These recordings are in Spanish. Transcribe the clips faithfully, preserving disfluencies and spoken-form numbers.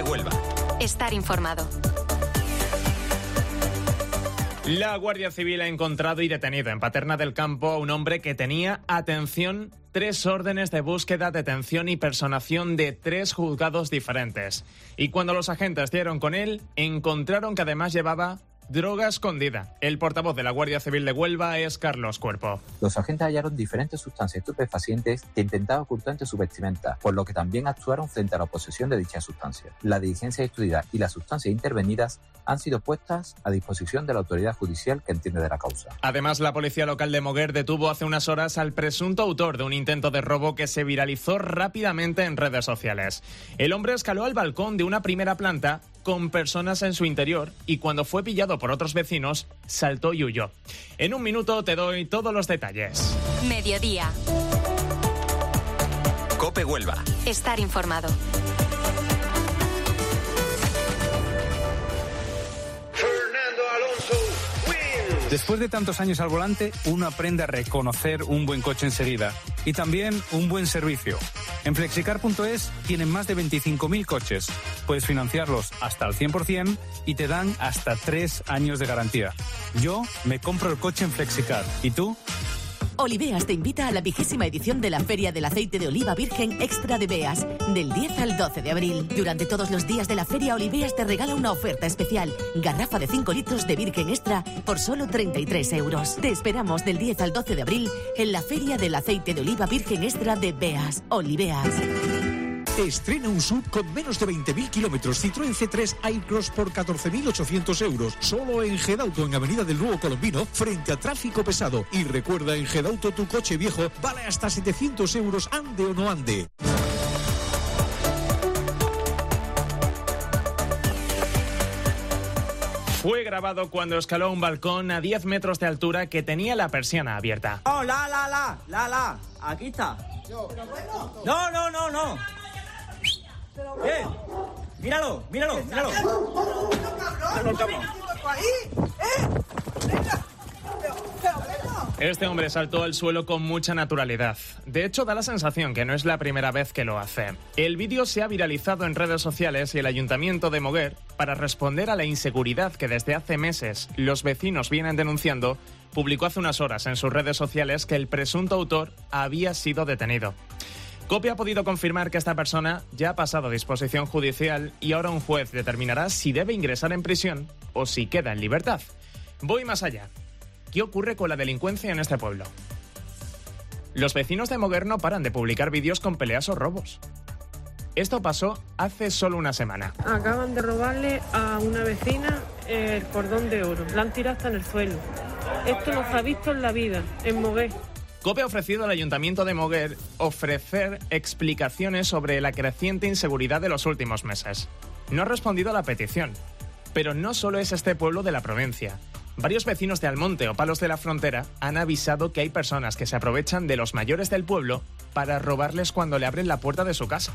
Huelva. Estar informado. La Guardia Civil ha encontrado y detenido en Paterna del Campo a un hombre que tenía, atención, tres órdenes de búsqueda, detención y personación de tres juzgados diferentes. Y cuando los agentes dieron con él, encontraron que además llevaba droga escondida. El portavoz de la Guardia Civil de Huelva es Carlos Cuerpo. Los agentes hallaron diferentes sustancias estupefacientes que intentaba ocultar entre su vestimenta, por lo que también actuaron frente a la posesión de dichas sustancias. La diligencia estudiada y las sustancias intervenidas han sido puestas a disposición de la autoridad judicial que entiende de la causa. Además, la policía local de Moguer detuvo hace unas horas al presunto autor de un intento de robo que se viralizó rápidamente en redes sociales. El hombre escaló al balcón de una primera planta con personas en su interior y cuando fue pillado por otros vecinos, saltó y huyó. En un minuto te doy todos los detalles. Mediodía. COPE Huelva. Estar informado. Después de tantos años al volante, uno aprende a reconocer un buen coche enseguida y también un buen servicio. En flexicar punto es tienen más de veinticinco mil coches. Puedes financiarlos hasta al cien por ciento y te dan hasta tres años de garantía. Yo me compro el coche en Flexicar. ¿Y tú? Oliveas te invita a la vigésima edición de la Feria del Aceite de Oliva Virgen Extra de Beas, del diez al doce de abril. Durante todos los días de la feria, Oliveas te regala una oferta especial. Garrafa de cinco litros de Virgen Extra por solo treinta y tres euros. Te esperamos del diez al doce de abril en la Feria del Aceite de Oliva Virgen Extra de Beas. Oliveas. Estrena un S U V con menos de veinte mil kilómetros. Citroën C tres iCross por catorce mil ochocientos euros. Solo en Gedauto, en Avenida del Nuevo Colombino, frente a tráfico pesado. Y recuerda, en Gedauto tu coche viejo vale hasta setecientos euros, ande o no ande. Fue grabado cuando escaló un balcón a diez metros de altura que tenía la persiana abierta. Oh, la, la, la, la, la. Aquí está. No, no, no, no. Eh, míralo, míralo, míralo. Este hombre saltó al suelo con mucha naturalidad. De hecho, da la sensación que no es la primera vez que lo hace. El vídeo se ha viralizado en redes sociales y el Ayuntamiento de Moguer, para responder a la inseguridad que desde hace meses los vecinos vienen denunciando, publicó hace unas horas en sus redes sociales que el presunto autor había sido detenido. COPE ha podido confirmar que esta persona ya ha pasado a disposición judicial y ahora un juez determinará si debe ingresar en prisión o si queda en libertad. Voy más allá. ¿Qué ocurre con la delincuencia en este pueblo? Los vecinos de Moguer no paran de publicar vídeos con peleas o robos. Esto pasó hace solo una semana. Acaban de robarle a una vecina el cordón de oro. La han tirado hasta en el suelo. Esto no se ha visto en la vida, en Moguer. COPE ha ofrecido al Ayuntamiento de Moguer ofrecer explicaciones sobre la creciente inseguridad de los últimos meses. No ha respondido a la petición. Pero no solo es este pueblo de la provincia. Varios vecinos de Almonte o Palos de la Frontera han avisado que hay personas que se aprovechan de los mayores del pueblo para robarles cuando le abren la puerta de su casa.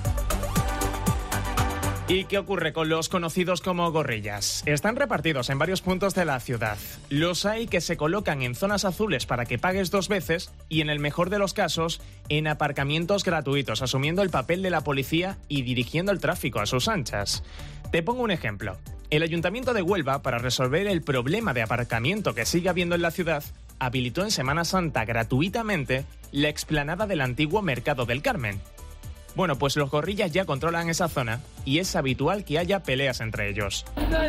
¿Y qué ocurre con los conocidos como gorrillas? Están repartidos en varios puntos de la ciudad. Los hay que se colocan en zonas azules para que pagues dos veces y, en el mejor de los casos, en aparcamientos gratuitos, asumiendo el papel de la policía y dirigiendo el tráfico a sus anchas. Te pongo un ejemplo. El Ayuntamiento de Huelva, para resolver el problema de aparcamiento que sigue habiendo en la ciudad, habilitó en Semana Santa gratuitamente la explanada del antiguo Mercado del Carmen. Bueno, pues los gorrillas ya controlan esa zona y es habitual que haya peleas entre ellos.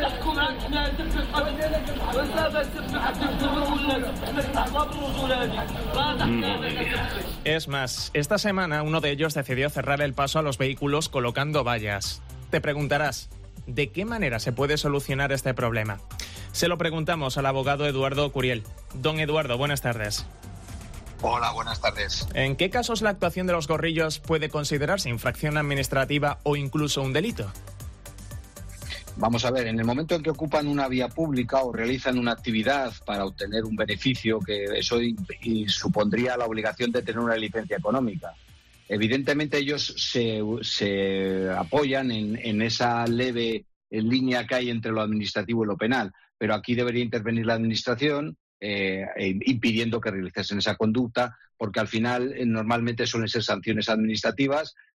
Es más, esta semana uno de ellos decidió cerrar el paso a los vehículos colocando vallas. Te preguntarás, ¿de qué manera se puede solucionar este problema? Se lo preguntamos al abogado Eduardo Curiel. Don Eduardo, buenas tardes. Hola, buenas tardes. ¿En qué casos la actuación de los gorrillos puede considerarse infracción administrativa o incluso un delito? Vamos a ver, en el momento en que ocupan una vía pública o realizan una actividad para obtener un beneficio, que eso y, y supondría la obligación de tener una licencia económica. Evidentemente ellos se, se apoyan en, en esa leve línea que hay entre lo administrativo y lo penal, pero aquí debería intervenir la administración eh, impidiendo que realicen esa conducta, porque al final eh, normalmente suelen ser sanciones administrativas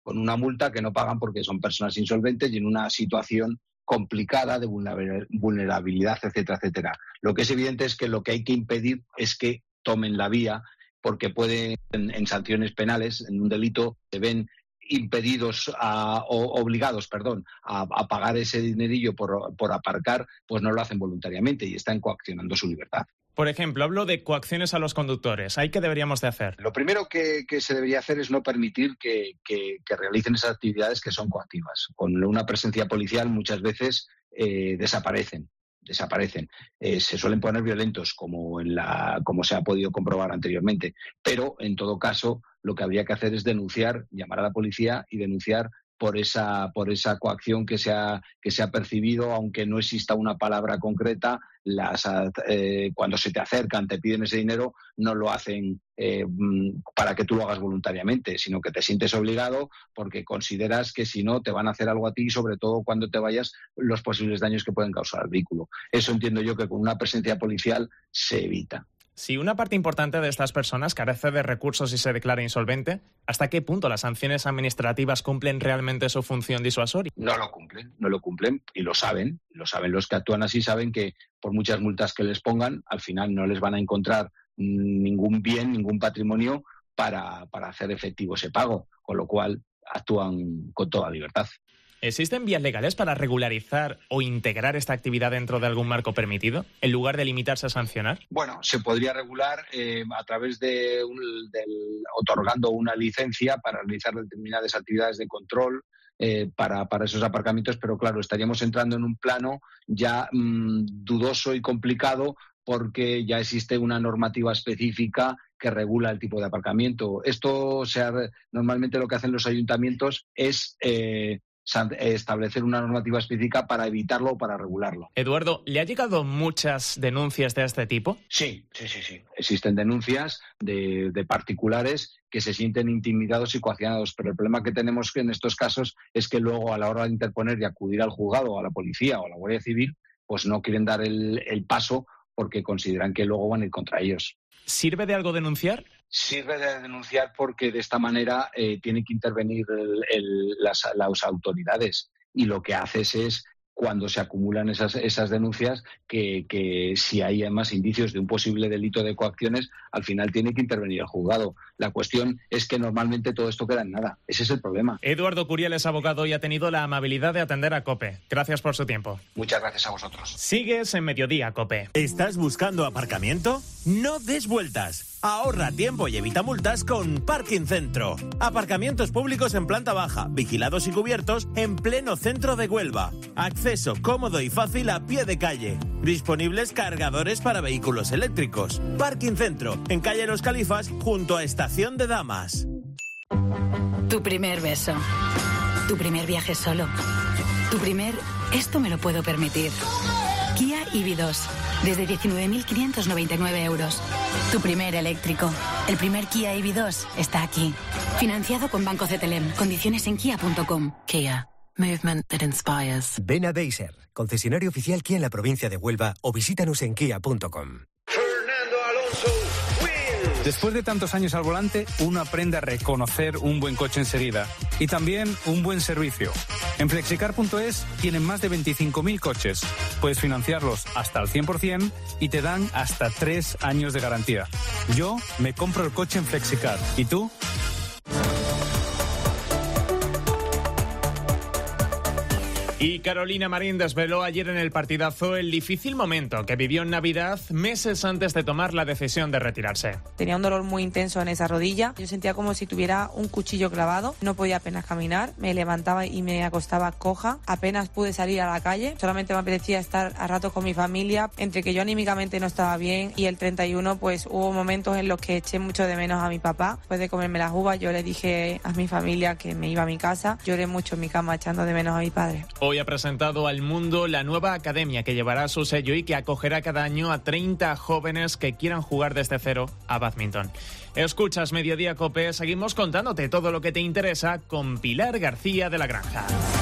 con una multa que no pagan porque son personas insolventes y en una situación complicada de vulnerabilidad, etcétera, etcétera. Lo que es evidente es que lo que hay que impedir es que tomen la vía, porque pueden, en, en sanciones penales, en un delito, se ven impedidos a, o obligados, perdón, a, a pagar ese dinerillo por, por aparcar, pues no lo hacen voluntariamente y están coaccionando su libertad. Por ejemplo, hablo de coacciones a los conductores. ¿Ahí qué deberíamos de hacer? Lo primero que, que se debería hacer es no permitir que, que, que realicen esas actividades que son coactivas. Con una presencia policial muchas veces eh, desaparecen. desaparecen. Eh, se suelen poner violentos, como, en la, como se ha podido comprobar anteriormente, pero en todo caso lo que habría que hacer es denunciar, llamar a la policía y denunciar por esa, por esa coacción que se ha, que se ha percibido, aunque no exista una palabra concreta. Las, eh, cuando se te acercan, te piden ese dinero, no lo hacen eh, para que tú lo hagas voluntariamente, sino que te sientes obligado porque consideras que si no te van a hacer algo a ti, y sobre todo cuando te vayas, los posibles daños que pueden causar al vehículo. Eso entiendo yo que con una presencia policial se evita. Si una parte importante de estas personas carece de recursos y se declara insolvente, ¿hasta qué punto las sanciones administrativas cumplen realmente su función disuasoria? No lo cumplen, no lo cumplen y lo saben. Lo saben los que actúan así, saben que por muchas multas que les pongan, al final no les van a encontrar ningún bien, ningún patrimonio para, para hacer efectivo ese pago, con lo cual actúan con toda libertad. ¿Existen vías legales para regularizar o integrar esta actividad dentro de algún marco permitido, en lugar de limitarse a sancionar? Bueno, se podría regular eh, a través de un, del, otorgando una licencia para realizar determinadas actividades de control eh, para, para esos aparcamientos, pero claro, estaríamos entrando en un plano ya mmm, dudoso y complicado, porque ya existe una normativa específica que regula el tipo de aparcamiento. Esto se ha, normalmente lo que hacen los ayuntamientos es Eh, establecer una normativa específica para evitarlo o para regularlo. Eduardo, ¿le ha llegado muchas denuncias de este tipo? Sí, sí, sí, sí. Existen denuncias de, de particulares que se sienten intimidados y coaccionados, pero el problema que tenemos en estos casos es que luego a la hora de interponer y acudir al juzgado, o a la policía o a la Guardia Civil, pues no quieren dar el, el paso porque consideran que luego van a ir contra ellos. ¿Sirve de algo denunciar? Sirve de denunciar porque de esta manera eh, tienen que intervenir el, el, las, las autoridades, y lo que haces es, cuando se acumulan esas, esas denuncias, que, que si hay además indicios de un posible delito de coacciones, al final tiene que intervenir el juzgado. La cuestión es que normalmente todo esto queda en nada. Ese es el problema. Eduardo Curiel es abogado y ha tenido la amabilidad de atender a COPE. Gracias por su tiempo. Muchas gracias a vosotros. Sigues en Mediodía, COPE. ¿Estás buscando aparcamiento? No des vueltas. Ahorra tiempo y evita multas con Parking Centro. Aparcamientos públicos en planta baja, vigilados y cubiertos en pleno centro de Huelva. Acceso cómodo y fácil a pie de calle. Disponibles cargadores para vehículos eléctricos. Parking Centro, en calle Los Califas, junto a Estación de Damas. Tu primer beso. Tu primer viaje solo. Tu primer esto me lo puedo permitir. Kia E V dos. Desde diecinueve mil quinientos noventa y nueve euros. Tu primer eléctrico. El primer Kia E V dos está aquí. Financiado con Banco C T L M. Condiciones en kia punto com. Kia. Movement that inspires. Ven a Deiser, concesionario oficial Kia en la provincia de Huelva, o visítanos en kia punto com. Fernando Alonso wins. Después de tantos años al volante, uno aprende a reconocer un buen coche enseguida y también un buen servicio. En flexicar punto es tienen más de veinticinco mil coches. Puedes financiarlos hasta al cien por ciento y te dan hasta tres años de garantía. Yo me compro el coche en Flexicar. ¿Y tú? Y Carolina Marín desveló ayer en el partidazo el difícil momento que vivió en Navidad meses antes de tomar la decisión de retirarse. Tenía un dolor muy intenso en esa rodilla. Yo sentía como si tuviera un cuchillo clavado. No podía apenas caminar. Me levantaba y me acostaba coja. Apenas pude salir a la calle. Solamente me apetecía estar a ratos con mi familia. Entre que yo anímicamente no estaba bien y el treinta y uno pues hubo momentos en los que eché mucho de menos a mi papá. Después de comerme las uvas yo le dije a mi familia que me iba a mi casa. Lloré mucho en mi cama echando de menos a mi padre. Hoy ha presentado al mundo la nueva academia que llevará su sello y que acogerá cada año a treinta jóvenes que quieran jugar desde cero a bádminton. Escuchas Mediodía COPE, seguimos contándote todo lo que te interesa con Pilar García de la Granja.